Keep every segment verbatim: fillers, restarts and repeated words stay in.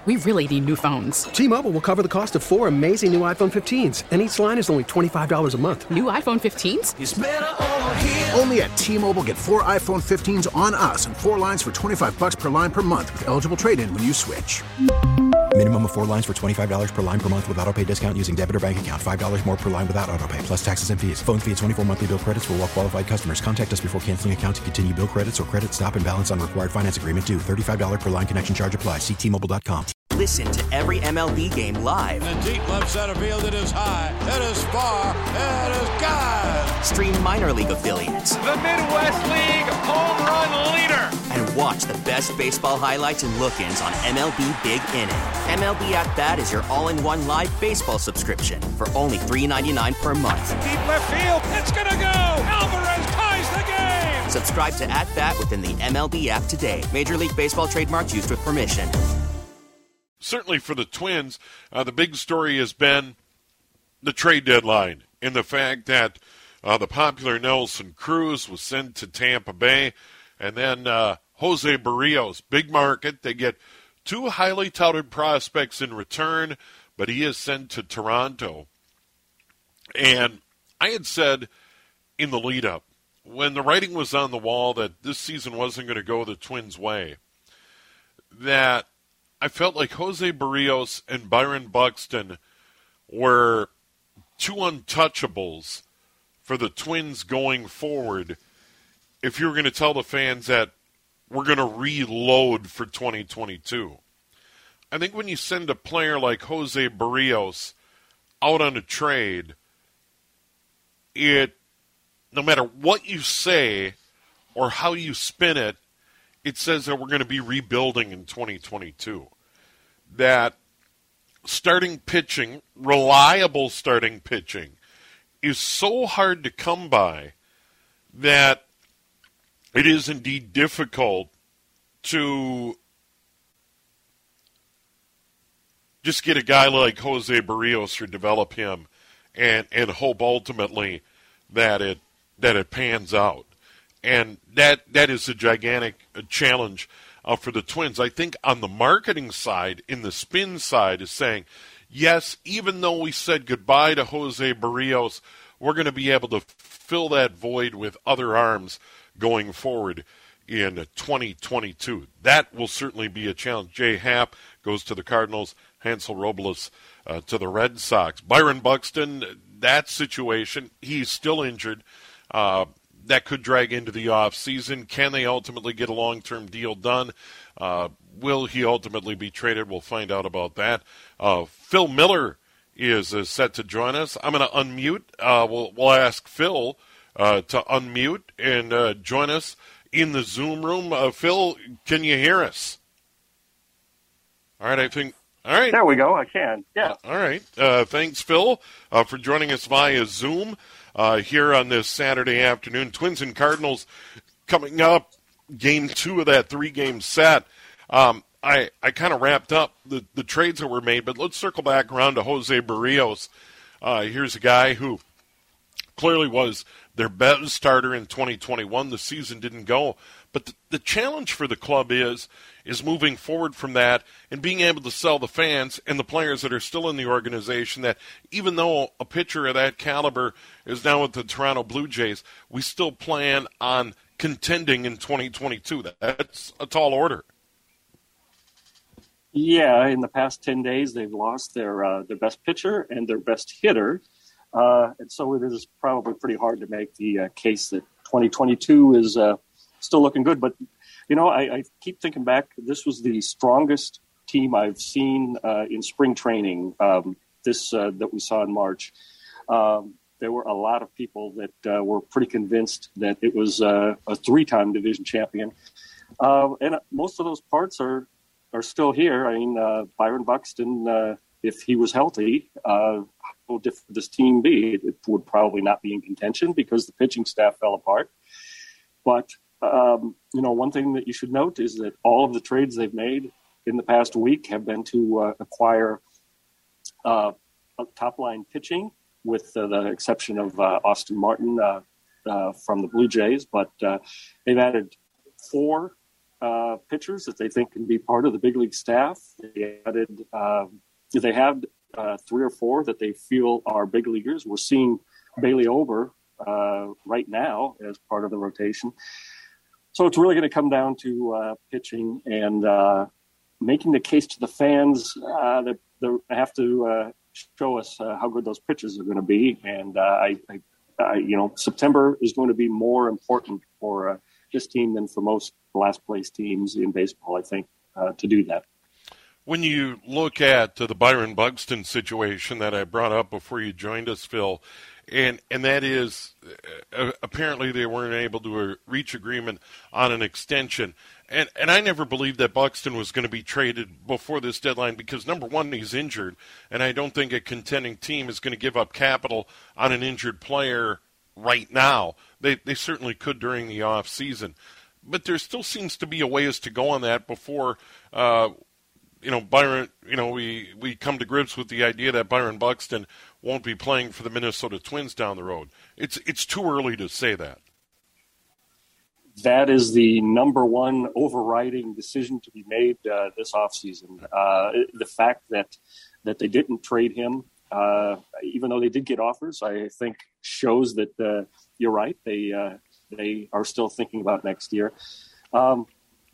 We really need new phones. T-Mobile will cover the cost of four amazing new iPhone fifteens, and each line is only twenty-five dollars a month. New iPhone fifteens? It's better over here. Only at T-Mobile, get four iPhone fifteens on us and four lines for twenty-five dollars per line per month with eligible trade-in when you switch. Minimum of four lines for twenty-five dollars per line per month with autopay discount using debit or bank account. five dollars more per line without autopay, plus taxes and fees. Phone fee at twenty-four monthly bill credits for well-qualified customers. Contact us before canceling account to continue bill credits or credit stop and balance on required finance agreement due. thirty-five dollars per line connection charge applies. See T Mobile dot com. Listen to every M L B game live. In the deep left center field, it is high, it is far, it is gone. Stream minor league affiliates. The Midwest League home run leader. And watch the best baseball highlights and look-ins on M L B Big Inning. M L B At Bat is your all-in-one live baseball subscription for only three dollars and ninety-nine cents per month. Deep left field, it's gonna go. Alvarez ties the game. Subscribe to At Bat within the M L B app today. Major League Baseball trademarks used with permission. Certainly for the Twins, uh, the big story has been the trade deadline and the fact that uh, the popular Nelson Cruz was sent to Tampa Bay, and then uh, Jose Barrios, big market. They get two highly touted prospects in return, but he is sent to Toronto. And I had said in the lead-up, when the writing was on the wall that this season wasn't going to go the Twins' way, that I felt like Jose Barrios and Byron Buxton were two untouchables for the Twins going forward if you were going to tell the fans that we're going to reload for twenty twenty-two. I think when you send a player like Jose Barrios out on a trade, it, no matter what you say or how you spin it, it says that we're going to be rebuilding in twenty twenty-two. That starting pitching, reliable starting pitching, is so hard to come by that it is indeed difficult to just get a guy like Jose Barrios or develop him and, and hope ultimately that it that it pans out. And that that is a gigantic challenge uh, for the Twins. I think on the marketing side, in the spin side, is saying, yes, even though we said goodbye to Jose Barrios, we're going to be able to fill that void with other arms going forward in twenty twenty-two. That will certainly be a challenge. Jay Happ goes to the Cardinals, Hansel Robles uh, to the Red Sox. Byron Buxton, that situation, he's still injured. Uh, that could drag into the offseason. Can they ultimately get a long-term deal done? Uh, will he ultimately be traded? We'll find out about that. Uh, Phil Miller is uh, set to join us. I'm going to unmute. Uh, we'll, we'll ask Phil uh, to unmute and uh, join us in the Zoom room. Uh, Phil, can you hear us? All right, I think. All right. There we go. I can. Yeah. All right. Uh, thanks, Phil, uh, for joining us via Zoom uh, here on this Saturday afternoon. Twins and Cardinals coming up, game two of that three-game set. Um, I, I kind of wrapped up the, the trades that were made, but let's circle back around to Jose Barrios. Uh, here's a guy who clearly was their best starter in twenty twenty-one. The season didn't go. But the, the challenge for the club is is moving forward from that and being able to sell the fans and the players that are still in the organization that even though a pitcher of that caliber is now with the Toronto Blue Jays, we still plan on contending in twenty twenty-two. That's a tall order. Yeah, in the past ten days, they've lost their uh, their best pitcher and their best hitter. Uh, and so it is probably pretty hard to make the uh, case that twenty twenty-two is uh, still looking good. But, you know, I, I keep thinking back, this was the strongest team I've seen uh, in spring training, um, this uh, that we saw in March. Um, there were a lot of people that uh, were pretty convinced that it was uh, a three-time division champion. Uh, and most of those parts are, are still here. I mean, uh, Byron Buxton, uh, if he was healthy, uh, how would this team be? It would probably not be in contention because the pitching staff fell apart. But, um, you know, one thing that you should note is that all of the trades they've made in the past week have been to uh, acquire uh, top-line pitching, with uh, the exception of uh, Austin Martin uh, uh, from the Blue Jays. But uh, they've added four uh, pitchers that they think can be part of the big league staff. They added, uh, they have uh, three or four that they feel are big leaguers. We're seeing Bailey Ober uh, right now as part of the rotation. So it's really going to come down to uh, pitching and uh, making the case to the fans uh, that they have to uh, show us uh, how good those pitchers are going to be. And uh, I, I, I, you know, September is going to be more important for uh, this team than for most last place teams in baseball, I think, uh, to do that. When you look at uh, the Byron Buxton situation that I brought up before you joined us, Phil, and and that is uh, apparently they weren't able to uh, reach agreement on an extension. And and I never believed that Buxton was going to be traded before this deadline because, number one, he's injured, and I don't think a contending team is going to give up capital on an injured player right now. They they certainly could during the off season. But there still seems to be a ways to go on that before uh, you know, Byron, you know, we, we come to grips with the idea that Byron Buxton won't be playing for the Minnesota Twins down the road. It's it's too early to say that. That is the number one overriding decision to be made uh, this offseason. Uh, the fact that that they didn't trade him, uh, even though they did get offers, I think shows that uh, you're right. They uh, they are still thinking about next year. Um,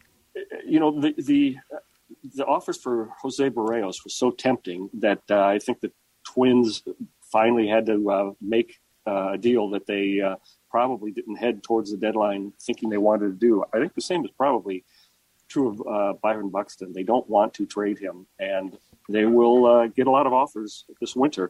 you know, the the. The offers for Jose Barrios were so tempting that uh, I think the Twins finally had to uh, make uh, a deal that they uh, probably didn't head towards the deadline thinking they wanted to do. I think the same is probably true of uh, Byron Buxton. They don't want to trade him, and they will uh, get a lot of offers this winter.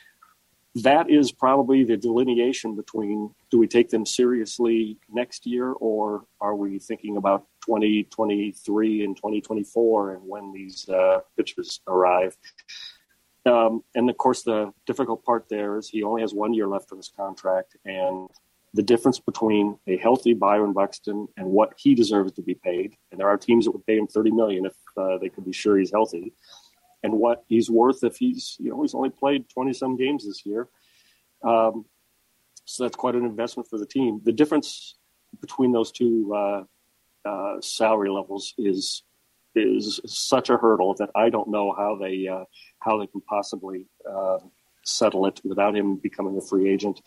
That is probably the delineation between do we take them seriously next year or are we thinking about twenty twenty-three and twenty twenty-four and when these uh, pitchers arrive. Um, and, of course, the difficult part there is he only has one year left on his contract, and the difference between a healthy Byron Buxton and what he deserves to be paid, and there are teams that would pay him thirty million dollars if uh, they could be sure he's healthy, and what he's worth if he's, you know, he's only played twenty-some games this year. Um, so that's quite an investment for the team. The difference between those two uh, uh, salary levels is is such a hurdle that I don't know how they uh, how they can possibly uh, settle it without him becoming a free agent.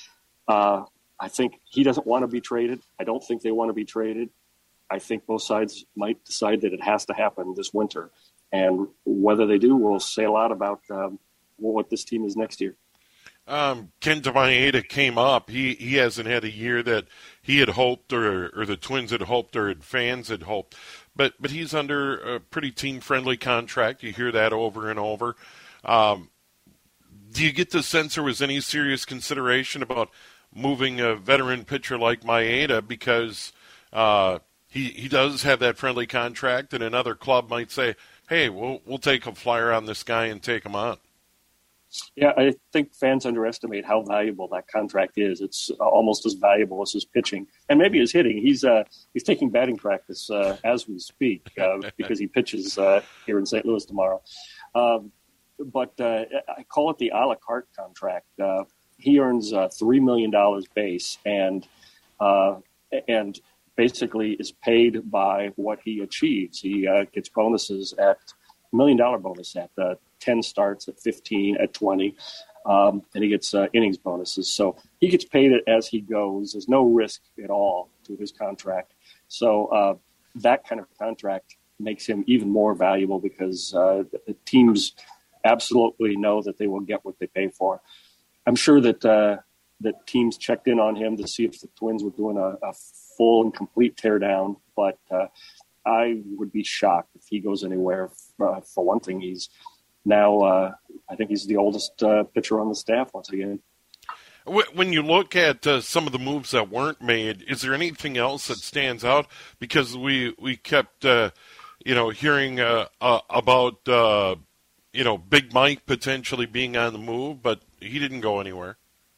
Uh, I think he doesn't want to be traded. I don't think they want to be traded. I think both sides might decide that it has to happen this winter. And whether they do will say a lot about um, what this team is next year. Um, Kenta Maeda came up. He he hasn't had a year that he had hoped or, or the Twins had hoped or fans had hoped. But but he's under a pretty team-friendly contract. You hear that over and over. Um, do you get the sense there was any serious consideration about moving a veteran pitcher like Maeda because uh, he, he does have that friendly contract and another club might say, hey, we'll we'll take a flyer on this guy and take him on? Yeah, I think fans underestimate how valuable that contract is. It's almost as valuable as his pitching, and maybe his hitting. He's uh, he's taking batting practice uh, as we speak uh, because he pitches uh, here in Saint Louis tomorrow. Um, but uh, I call it the a la carte contract. Uh, he earns uh, three million dollars base, and uh, and basically is paid by what he achieves. He uh, gets bonuses at million dollar bonus at uh, ten starts, at fifteen, at twenty, um, and he gets uh, innings bonuses. So he gets paid as he goes. There's no risk at all to his contract. So uh, that kind of contract makes him even more valuable because uh, the teams absolutely know that they will get what they pay for. I'm sure that uh, that teams checked in on him to see if the Twins were doing a, a full and complete teardown, but uh, I would be shocked if he goes anywhere. Uh, for one thing, he's now, uh, I think he's the oldest uh, pitcher on the staff once again. When you look at uh, some of the moves that weren't made, is there anything else that stands out? Because we we kept, uh, you know, hearing uh, uh, about, uh, you know, Big Mike potentially being on the move, but he didn't go anywhere.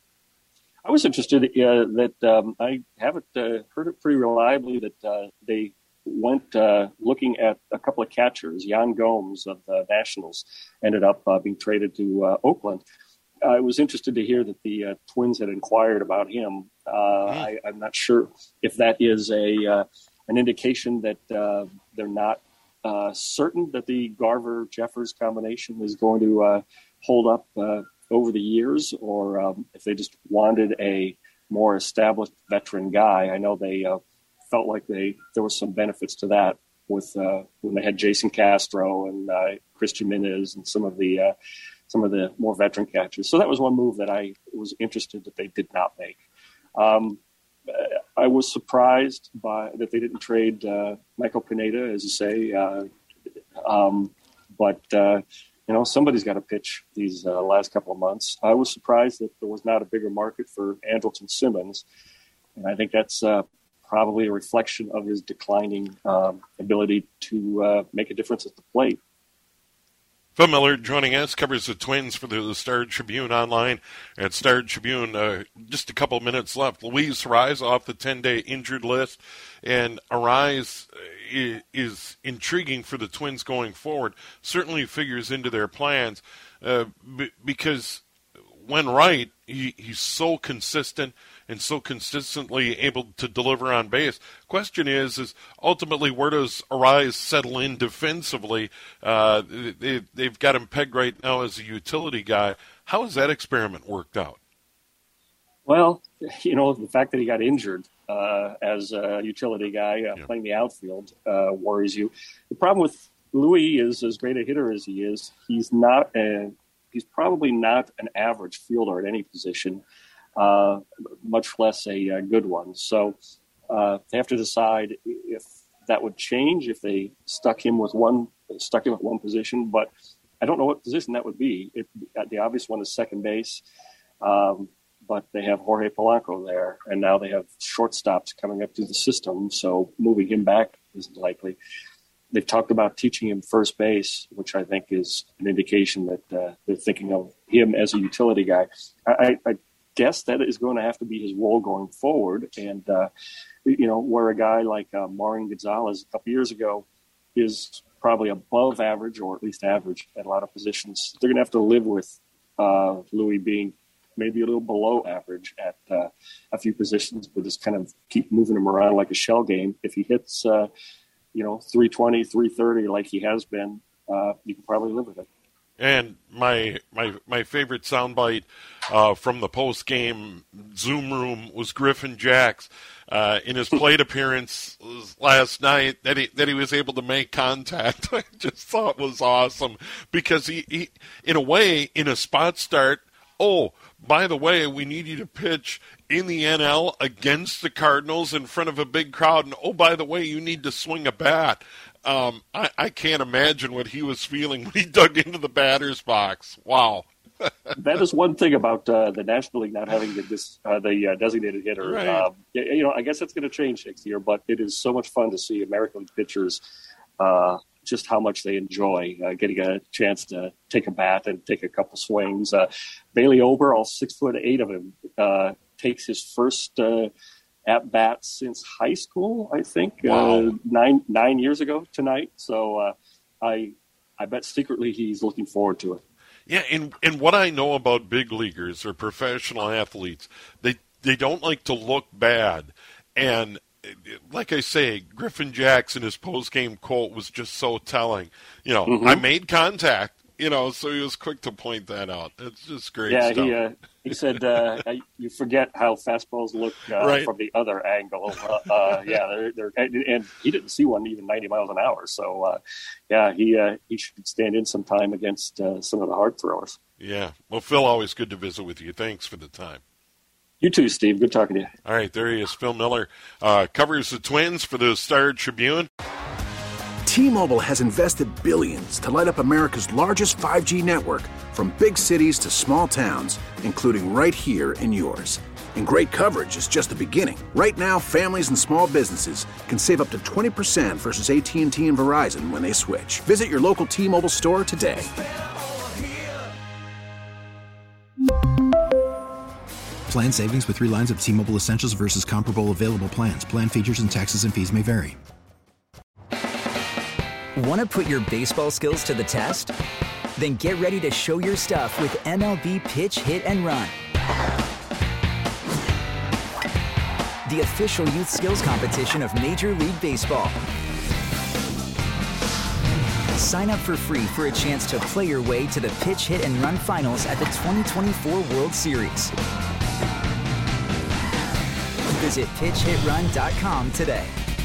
I was interested uh, that um, I haven't uh, heard it pretty reliably that uh, they went uh, looking at a couple of catchers. Yan Gomes of the Nationals ended up uh, being traded to uh, Oakland. I was interested to hear that the uh, Twins had inquired about him. Uh, mm. I, I'm not sure if that is a uh, an indication that uh, they're not uh, certain that the Garver-Jeffers combination is going to uh, hold up uh, over the years, or um, if they just wanted a more established veteran guy. I know they uh, felt like they there was some benefits to that with uh, when they had Jason Castro and uh, Chris Jimenez and some of the uh, some of the more veteran catchers. So that was one move that I was interested that they did not make. Um, I was surprised by that they didn't trade uh, Michael Pineda, as you say, uh, um, but uh, you know somebody's got to pitch these uh, last couple of months. I was surprised that there was not a bigger market for Andrelton Simmons, and I think that's uh, probably a reflection of his declining um, ability to uh, make a difference at the plate. Phil Miller joining us, covers the Twins for the Star Tribune online at Star Tribune. Uh, just a couple minutes left. Luis Arraez off the ten-day injured list, and Arraez is, is intriguing for the Twins going forward. Certainly figures into their plans uh, b- because when right, he, he's so consistent and so consistently able to deliver on base. Question is, is ultimately where does Arraez settle in defensively? Uh, they, they've got him pegged right now as a utility guy. How has that experiment worked out? Well, you know, the fact that he got injured uh, as a utility guy uh, yeah. playing the outfield uh, worries you. The problem with Louis is, as great a hitter as he is, he's not a, he's probably not an average fielder at any position. Uh, much less a, a good one. So uh, they have to decide if that would change if they stuck him with one, stuck him at one position. But I don't know what position that would be. It, the obvious one is second base, um, but they have Jorge Polanco there, and now they have shortstops coming up through the system. So moving him back isn't likely. They've talked about teaching him first base, which I think is an indication that uh, they're thinking of him as a utility guy. I, I guess that is going to have to be his role going forward. And, uh, you know, where a guy like uh, Marin Gonzalez a couple years ago is probably above average, or at least average at a lot of positions, they're going to have to live with uh, Louis being maybe a little below average at uh, a few positions, but just kind of keep moving him around like a shell game. If he hits, uh, you know, three twenty, three thirty like he has been, uh, you can probably live with it. And my my my favorite soundbite uh, from the post game Zoom room was Griffin Jax uh, in his plate appearance last night that he that he was able to make contact. I just thought was awesome because he, he in a way in a spot start. Oh, by the way, we need you to pitch in the N L against the Cardinals in front of a big crowd. And oh, by the way, you need to swing a bat. Um, I, I can't imagine what he was feeling when he dug into the batter's box. Wow. That is one thing about uh, the National League not having the, this, uh, the uh, designated hitter. Right. Um, you know, I guess that's going to change next year, but it is so much fun to see American League pitchers uh, just how much they enjoy uh, getting a chance to take a bat and take a couple swings. Uh, Bailey Ober, all six foot eight of him, uh, takes his first uh, at bat since high school, I think, wow. uh, nine nine years ago tonight. So uh, I I bet secretly he's looking forward to it. Yeah, and and what I know about big leaguers or professional athletes, they they don't like to look bad. And like I say, Griffin Jackson, his post-game quote was just so telling. You know, mm-hmm. I made contact, you know, so he was quick to point that out. It's just great yeah, stuff. he, uh, he said, uh, you forget how fastballs look uh, right. from the other angle. Uh, uh, yeah, they're, they're, and he didn't see one even ninety miles an hour. So, uh, yeah, he uh, he should stand in some time against uh, some of the hard throwers. Yeah. Well, Phil, always good to visit with you. Thanks for the time. You too, Steve. Good talking to you. All right, there he is. Phil Miller uh, covers the Twins for the Star Tribune. T-Mobile has invested billions to light up America's largest five G network, from big cities to small towns, including right here in yours. And great coverage is just the beginning. Right now, families and small businesses can save up to twenty percent versus A T and T and Verizon when they switch. Visit your local T-Mobile store today. Plan savings with three lines of T-Mobile Essentials versus comparable available plans. Plan features and taxes and fees may vary. Want to put your baseball skills to the test? Then get ready to show your stuff with M L B Pitch, Hit, and Run. the official youth skills competition of Major League Baseball. Sign up for free for a chance to play your way to the Pitch, Hit, and Run finals at the twenty twenty-four World Series. Visit pitch hit run dot com today.